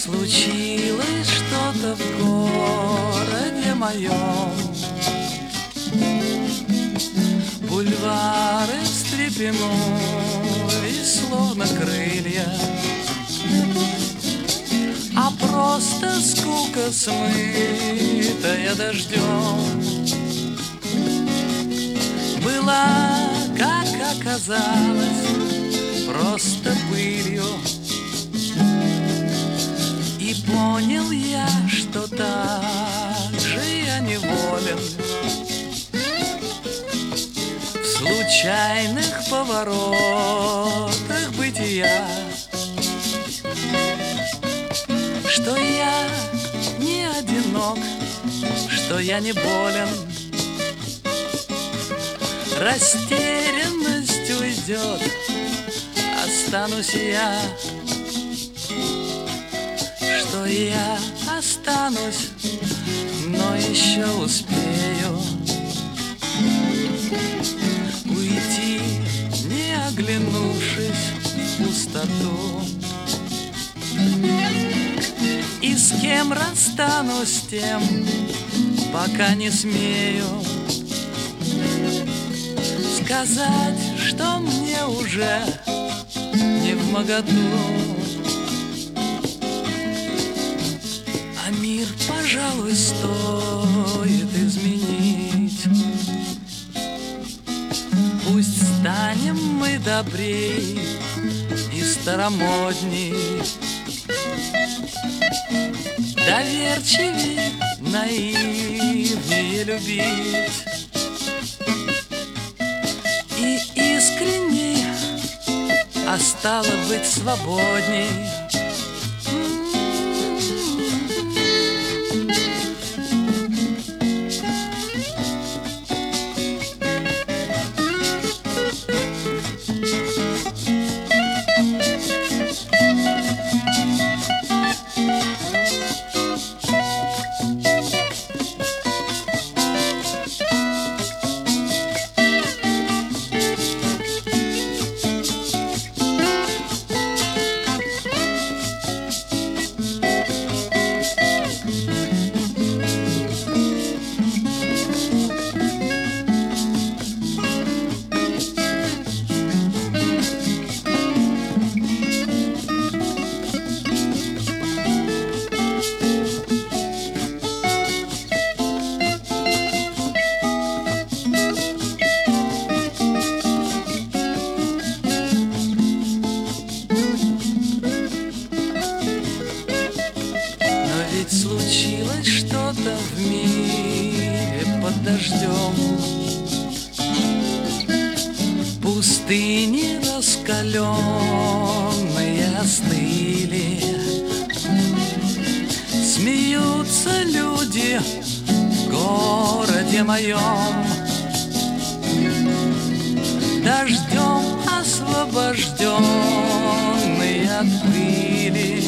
Случилось что-то в городе моем. Бульвары встрепенулись, словно крылья, а просто скука, смытая дождем, была, как оказалось, просто пылью. И понял я, что так же я неволен в случайных поворотах бытия, что я не одинок, что я не болен. Растерянность уйдет, останусь я, что я останусь, но еще успею уйти, не оглянувшись в пустоту. И с кем расстанусь, с тем пока не смею сказать, что мне уже не вмоготу. А мир, пожалуй, стоит изменить. Пусть станем мы добрей и старомодней, доверчивее, наивнее любить и искренней, а стало быть свободней. Случилось что-то в мире под дождем. Пустыни раскаленные остыли, смеются люди в городе моем, дождем освобожденные от пыли.